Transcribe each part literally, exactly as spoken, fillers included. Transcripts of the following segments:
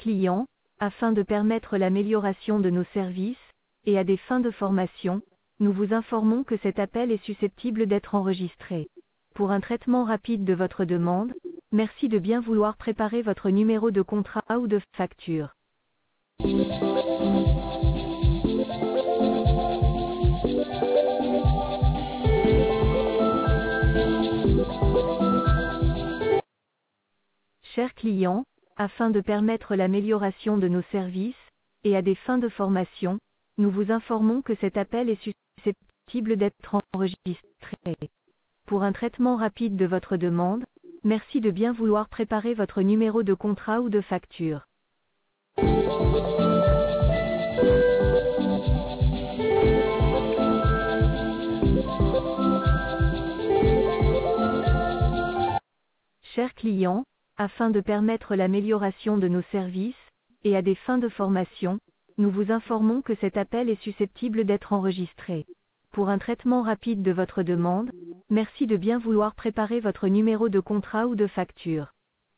client, afin de permettre l'amélioration de nos services, et à des fins de formation, nous vous informons que cet appel est susceptible d'être enregistré. Pour un traitement rapide de votre demande, merci de bien vouloir préparer votre numéro de contrat ou de facture. Chers clients, afin de permettre l'amélioration de nos services, et à des fins de formation, nous vous informons que cet appel est susceptible d'être enregistré. Pour un traitement rapide de votre demande, merci de bien vouloir préparer votre numéro de contrat ou de facture. Chers clients, afin de permettre l'amélioration de nos services, et à des fins de formation, nous vous informons que cet appel est susceptible d'être enregistré. Pour un traitement rapide de votre demande, merci de bien vouloir préparer votre numéro de contrat ou de facture.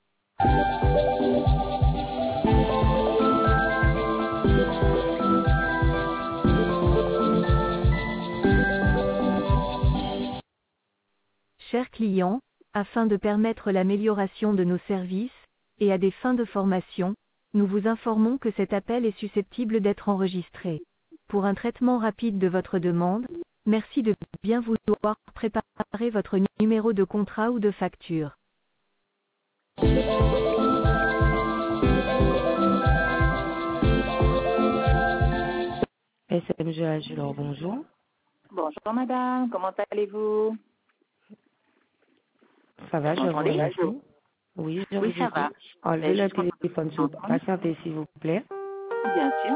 Chers clients, afin de permettre l'amélioration de nos services, et à des fins de formation, nous vous informons que cet appel est susceptible d'être enregistré. Pour un traitement rapide de votre demande, merci de bien vouloir préparer votre numéro de contrat ou de facture. S M G Agilor, bonjour. Bonjour madame, comment allez-vous? Ça va, je vous remercie. Oui, je Oui, vous ça écoute. va. Enlevez Mais le je téléphone sur patientez, s'il vous plaît. Bien sûr.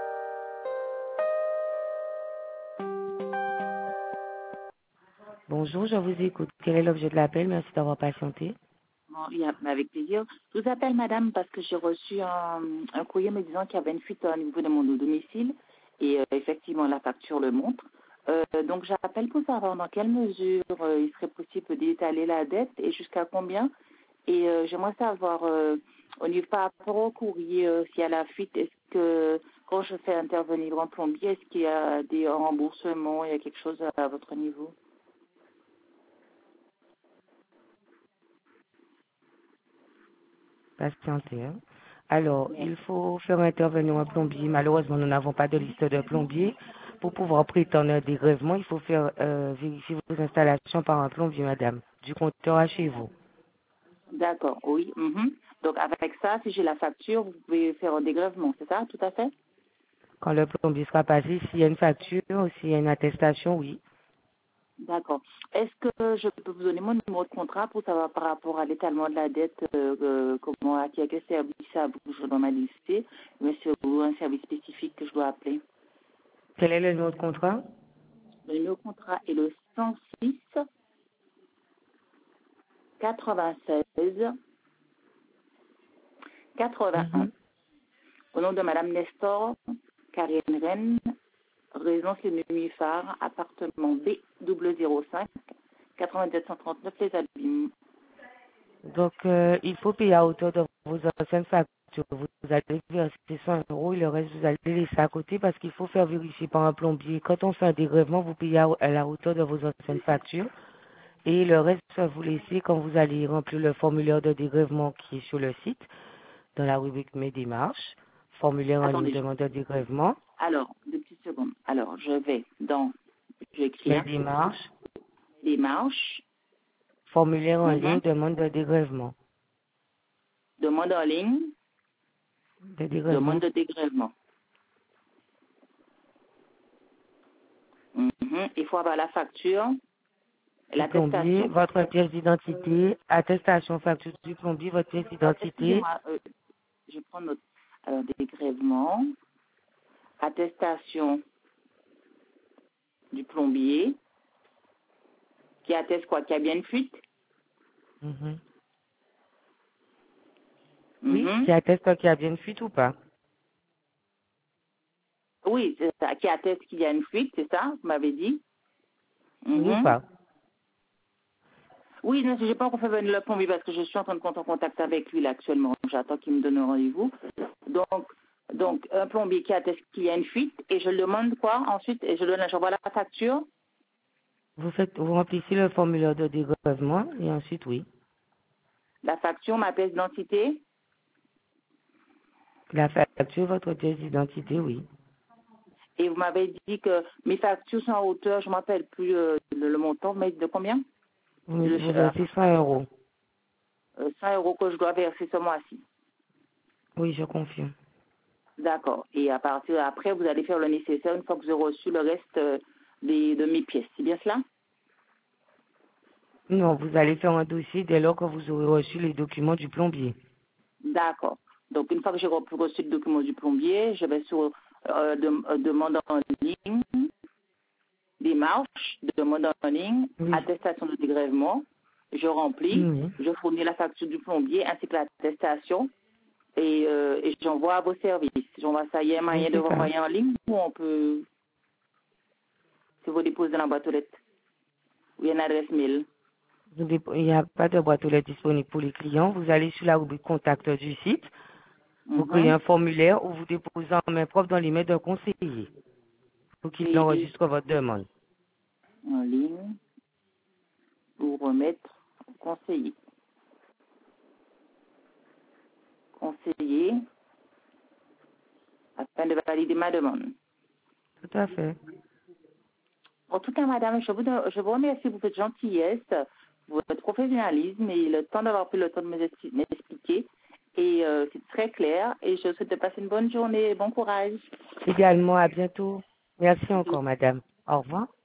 Bonjour, je vous écoute. Quel est l'objet de l'appel? Merci d'avoir patienté. Bon, il y a- avec plaisir. Je vous appelle madame parce que j'ai reçu un, un courrier me disant qu'il y avait une fuite au niveau de mon domicile et euh, effectivement la facture le montre. Euh, donc j'appelle pour savoir dans quelle mesure euh, il serait possible d'étaler la dette et jusqu'à combien. Et euh, j'aimerais savoir euh, au niveau par rapport au courrier euh, s'il y a la fuite, est-ce que quand je fais intervenir un plombier, est-ce qu'il y a des remboursements, il y a quelque chose à votre niveau? Patientez. Hein. Alors, il faut faire intervenir un plombier. Malheureusement, nous n'avons pas de liste de plombiers. Pour pouvoir prétendre un dégrèvement, il faut faire euh, vérifier vos installations par un plombier, madame, du compteur à chez vous. D'accord, oui. Mhm. Donc avec ça, si j'ai la facture, vous pouvez faire un dégrèvement, c'est ça, tout à fait? Quand le plombier sera passé, s'il y a une facture ou s'il y a une attestation, oui. D'accord. Est-ce que je peux vous donner mon numéro de contrat pour savoir par rapport à l'étalement de la dette, euh, euh, comment, à quel service ça bouge dans ma liste, mais c'est un service spécifique que je dois appeler? Quel est le numéro de contrat? Le numéro de contrat est le cent six quatre-vingt-seize quatre-vingt-un. Mhm. Au nom de Madame Nestor, Karine Rennes, résidence Les Nénuphars, appartement B zéro zéro cinq, quatre-vingt-sept cent trente-neuf Les Abîmes. Donc, euh, il faut payer à hauteur de vos anciennes factures. Vous allez verser cent euros et le reste, vous allez laisser à côté parce qu'il faut faire vérifier par un plombier. Quand on fait un dégrèvement, vous payez à, à la hauteur de vos anciennes factures. Et le reste, vous laissez quand vous allez remplir le formulaire de dégrèvement qui est sur le site, dans la rubrique Mes démarches, formulaire en ligne Attendez, demande de dégrèvement, alors, deux petites secondes. Alors, je vais dans, je vais Mes écrire démarches, démarche, formulaire en ligne mhm, demande de dégrèvement. demande en ligne, De demande dégrèvement. de dégrèvement. Mhm. Il faut avoir la facture et Du plombier, l'attestation. votre pièce d'identité, attestation facture du plombier, votre pièce Euh, d'identité, Excusez-moi, euh, je prends notre alors, dégrèvement, attestation du plombier, qui atteste quoi? Qu'il y a bien une fuite? mhm. Oui, Mhm. qui atteste qu'il y a bien une fuite ou pas? Oui, c'est ça, qui atteste qu'il y a une fuite, c'est ça, vous m'avez dit. Oui ou Mhm. pas? Oui, non, j'ai pas encore fait venir le plombier parce que je suis en train de prendre en contact avec lui là actuellement. J'attends qu'il me donne un rendez-vous. Donc, donc un plombier qui atteste qu'il y a une fuite et je le demande quoi ensuite et je donne, j'envoie la facture. Vous faites, vous remplissez le formulaire de dégrèvement et ensuite, oui. La facture, ma pièce d'identité. La facture, votre pièce d'identité, oui. Et vous m'avez dit que mes factures sont à hauteur, je ne m'appelle plus euh, le, le montant, mais de combien? Vous, Le, vous euh, versez cent euros. euh, cent euros que je dois verser ce mois-ci. Oui, je confirme. D'accord. Et à partir après, vous allez faire le nécessaire une fois que vous aurez reçu le reste euh, des, de mes pièces. C'est bien cela? Non, vous allez faire un dossier dès lors que vous aurez reçu les documents du plombier. D'accord. Donc, une fois que j'ai re- reçu le document du plombier, je vais sur euh, de, euh, demande en ligne, démarche, demande en ligne, Oui. attestation de dégrèvement. Je remplis, Oui. je fournis la facture du plombier ainsi que l'attestation et, euh, et j'envoie à vos services. J'envoie ça. Il y a un Oui, moyen de c'est ça. renvoyer en ligne ou on peut, si vous déposez dans la boîte aux lettres, ou il y a une adresse mail. Vous dépo- Il n'y a pas de boîte aux lettres disponible pour les clients. Vous allez sur la rubrique contact du site. Vous créez Mhm. un formulaire où vous déposez en main propre dans l'email d'un conseiller pour qu'il Et, et enregistre votre demande. en ligne pour remettre au conseiller. Conseiller afin de valider ma demande. Tout à fait. En tout cas, madame, je vous, je vous remercie pour votre gentillesse, votre professionnalisme et le temps d'avoir pris le temps de m'expli- m'expliquer. Et euh, c'est très clair. Et je vous souhaite de passer une bonne journée et bon courage. Également, à bientôt. Merci encore, madame. Au revoir.